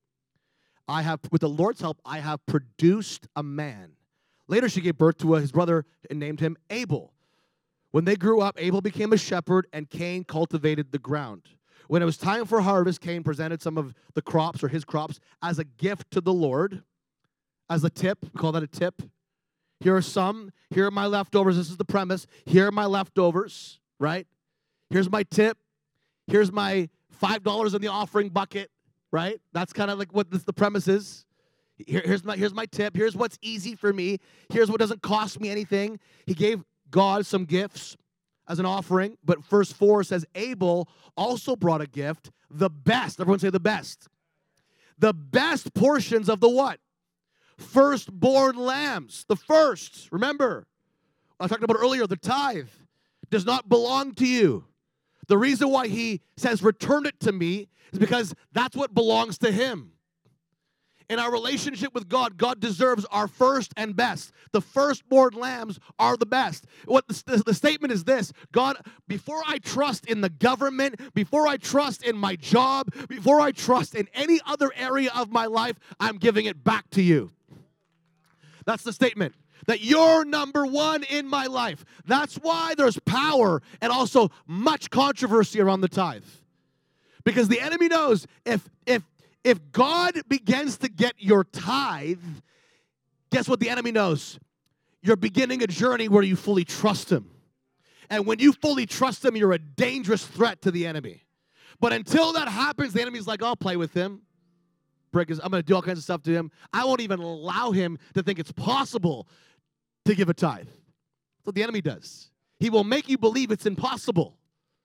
I have, with the Lord's help, I have produced a man. Later, she gave birth to his brother and named him Abel. When they grew up, Abel became a shepherd, and Cain cultivated the ground. When it was time for harvest, Cain presented some of the crops or his crops as a gift to the Lord, as a tip. We call that a tip. Here are some. Here are my leftovers. This is the premise. Here are my leftovers, right? Here's my tip. Here's my five dollars in the offering bucket, right? That's kind of like what this, the premise is. Here, here's, my, here's my tip. Here's what's easy for me. Here's what doesn't cost me anything. He gave God some gifts as an offering, but verse four says Abel also brought a gift, the best. Everyone say the best. The best portions of the what? Firstborn lambs. The first. Remember, I talked about earlier, the tithe does not belong to you. The reason why he says, return it to me, is because that's what belongs to him. In our relationship with God, God deserves our first and best. The firstborn lambs are the best. What the, the statement is this: God, before I trust in the government, before I trust in my job, before I trust in any other area of my life, I'm giving it back to you. That's the statement. That you're number one in my life. That's why there's power and also much controversy around the tithe. Because the enemy knows if if if God begins to get your tithe, guess what the enemy knows? You're beginning a journey where you fully trust him. And when you fully trust him, you're a dangerous threat to the enemy. But until that happens, the enemy's like, I'll play with him. Brick is, I'm going to do all kinds of stuff to him. I won't even allow him to think it's possible to give a tithe. That's what the enemy does. He will make you believe it's impossible.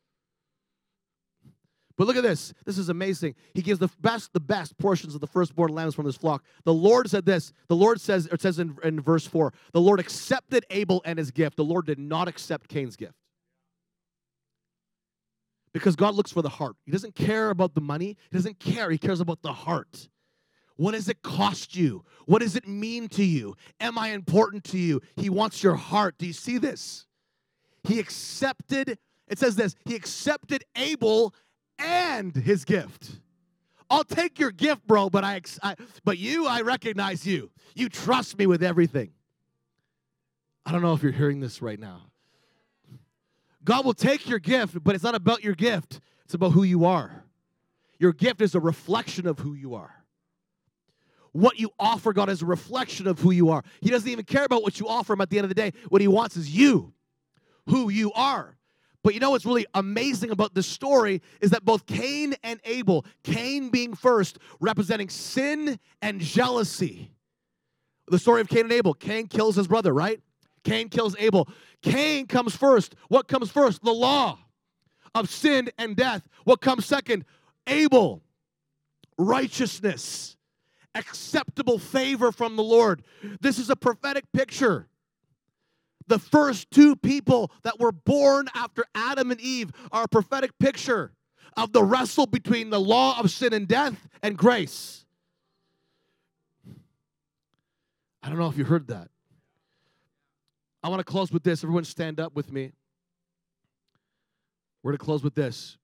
But look at this. This is amazing. He gives the best, the best portions of the firstborn lambs from his flock. The Lord said this. The Lord says, or it says in, in verse four, the Lord accepted Abel and his gift. The Lord did not accept Cain's gift. Because God looks for the heart. He doesn't care about the money. He doesn't care. He cares about the heart. What does it cost you? What does it mean to you? Am I important to you? He wants your heart. Do you see this? He accepted, it says this, he accepted Abel and his gift. I'll take your gift, bro, but I, I but you, I recognize you. You trust me with everything. I don't know if you're hearing this right now. God will take your gift, but it's not about your gift. It's about who you are. Your gift is a reflection of who you are. What you offer God is a reflection of who you are. He doesn't even care about what you offer him at the end of the day. What he wants is you, who you are. But you know what's really amazing about this story is that both Cain and Abel, Cain being first, representing sin and jealousy. The story of Cain and Abel. Cain kills his brother, right? Cain kills Abel. Cain comes first. What comes first? The law of sin and death. What comes second? Abel. Righteousness. Acceptable favor from the Lord. This is a prophetic picture The first two people that were born after Adam and Eve are a prophetic picture of the wrestle between the law of sin and death and grace. I don't know if you heard that. I want to close with this. Everyone stand up with me. We're going to close with this.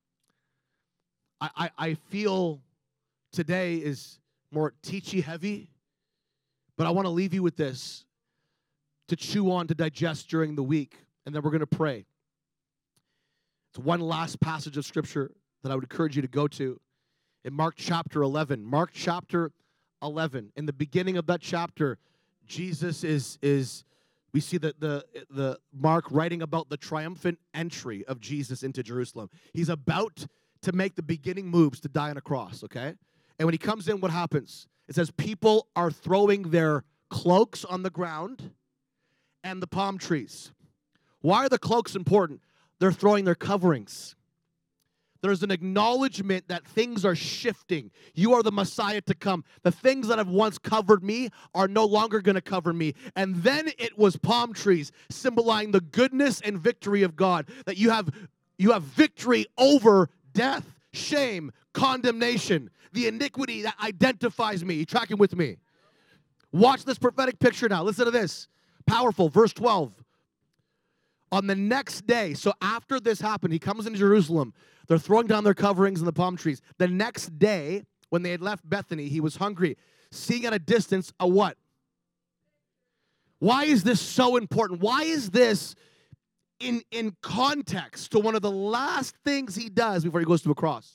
I, I, I feel today is more teachy heavy, but I want to leave you with this to chew on, to digest during the week, and then we're going to pray. It's one last passage of Scripture that I would encourage you to go to in Mark chapter eleven. Mark chapter eleven. In the beginning of that chapter, Jesus is, is we see the, the, the Mark writing about the triumphant entry of Jesus into Jerusalem. He's about to make the beginning moves to die on a cross, okay? And when he comes in, what happens? It says people are throwing their cloaks on the ground and the palm trees. Why are the cloaks important? They're throwing their coverings. There's an acknowledgement that things are shifting. You are the Messiah to come. The things that have once covered me are no longer going to cover me. And then it was palm trees, symbolizing the goodness and victory of God, that you have, you have victory over death, shame, condemnation, the iniquity that identifies me. You tracking with me? Watch this prophetic picture now. Listen to this. Powerful. Verse twelve. On the next day, so after this happened, he comes into Jerusalem. They're throwing down their coverings in the palm trees. The next day, when they had left Bethany, he was hungry. Seeing at a distance a what? Why is this so important? Why is this in, in context to one of the last things he does before he goes to a cross?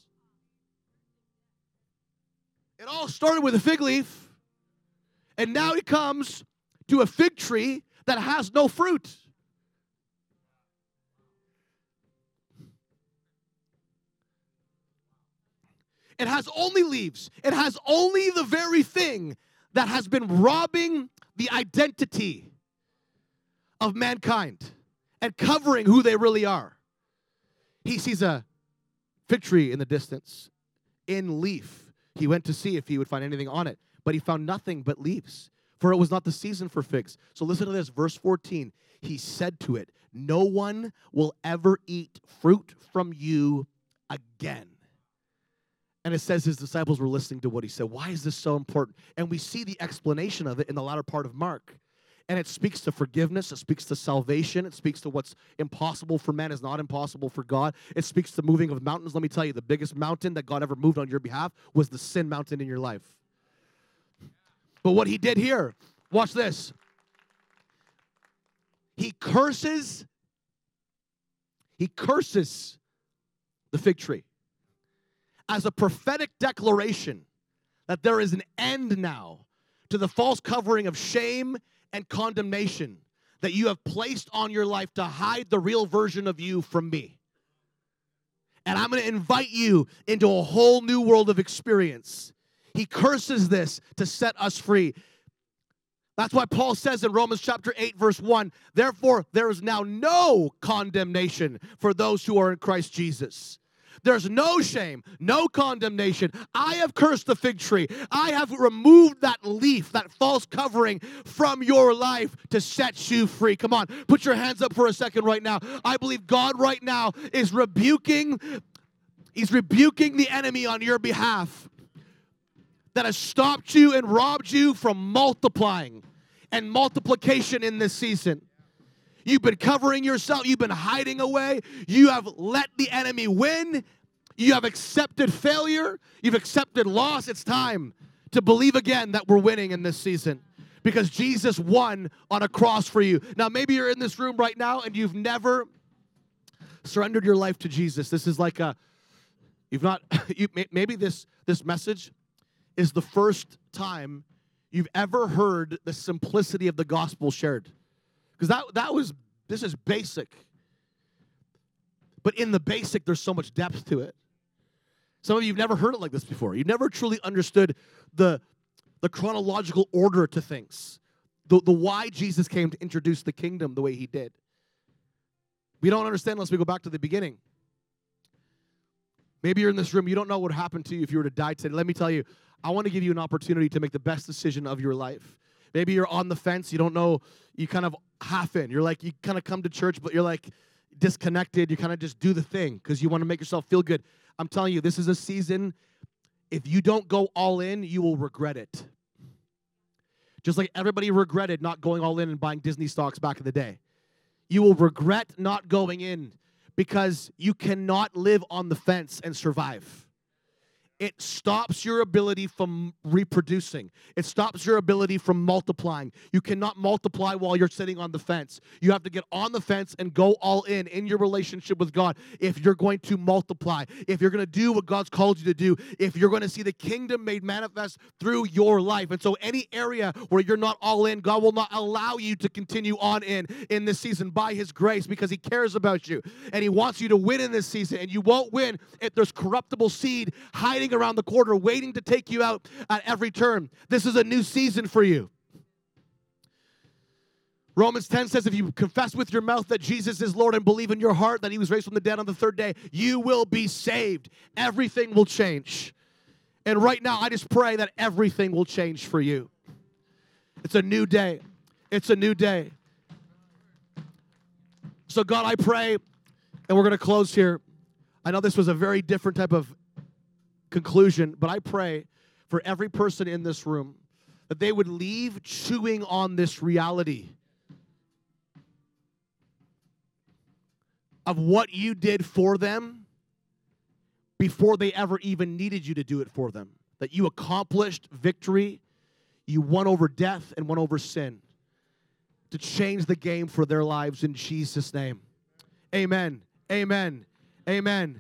It all started with a fig leaf, and now he comes to a fig tree that has no fruit. It has only leaves. It has only the very thing that has been robbing the identity of mankind and covering who they really are. He sees a fig tree in the distance, in leaf. He went to see if he would find anything on it, but he found nothing but leaves, for it was not the season for figs. So listen to this, verse fourteen. He said to it, no one will ever eat fruit from you again. And it says his disciples were listening to what he said. Why is this so important? And we see the explanation of it in the latter part of Mark. And it speaks to forgiveness. It speaks to salvation. It speaks to what's impossible for man is not impossible for God. It speaks to moving of mountains. Let me tell you, the biggest mountain that God ever moved on your behalf was the sin mountain in your life. But what he did here, watch this. He curses, he curses the fig tree as a prophetic declaration that there is an end now to the false covering of shame and condemnation that you have placed on your life to hide the real version of you from me. And I'm going to invite you into a whole new world of experience. He curses this to set us free. That's why Paul says in Romans chapter eight, verse one, therefore there is now no condemnation for those who are in Christ Jesus. There's no shame, no condemnation. I have cursed the fig tree. I have removed that leaf, that false covering from your life to set you free. Come on, put your hands up for a second right now. I believe God right now is rebuking, he's rebuking the enemy on your behalf that has stopped you and robbed you from multiplying and multiplication in this season. You've been covering yourself. You've been hiding away. You have let the enemy win. You have accepted failure. You've accepted loss. It's time to believe again that we're winning in this season because Jesus won on a cross for you. Now, maybe you're in this room right now and you've never surrendered your life to Jesus. This is like a, you've not, you, maybe this, this message is the first time you've ever heard the simplicity of the gospel shared. Because that, that was, this is basic. But in the basic, there's so much depth to it. Some of you have never heard it like this before. You've never truly understood the, the chronological order to things. The, the why Jesus came to introduce the kingdom the way he did. We don't understand unless we go back to the beginning. Maybe you're in this room, you don't know what happened to you if you were to die today. Let me tell you, I want to give you an opportunity to make the best decision of your life. Maybe you're on the fence. You don't know. You kind of half in. You're like, you kind of come to church, but you're like disconnected. You kind of just do the thing because you want to make yourself feel good. I'm telling you, this is a season. If you don't go all in, you will regret it. Just like everybody regretted not going all in and buying Disney stocks back in the day. You will regret not going in because you cannot live on the fence and survive. It stops your ability from reproducing. It stops your ability from multiplying. You cannot multiply while you're sitting on the fence. You have to get on the fence and go all in in your relationship with God if you're going to multiply, if you're going to do what God's called you to do, if you're going to see the kingdom made manifest through your life. And so any area where you're not all in, God will not allow you to continue on in in this season by His grace because He cares about you. And He wants you to win in this season. And you won't win if there's corruptible seed hiding around the corner waiting to take you out at every turn. This is a new season for you. Romans ten says, if you confess with your mouth that Jesus is Lord and believe in your heart that He was raised from the dead on the third day, you will be saved. Everything will change. And right now, I just pray that everything will change for you. It's a new day. It's a new day. So God, I pray, and we're going to close here. I know this was a very different type of conclusion, but I pray for every person in this room that they would leave chewing on this reality of what you did for them before they ever even needed you to do it for them. That you accomplished victory, you won over death and won over sin to change the game for their lives in Jesus' name. Amen. Amen. Amen.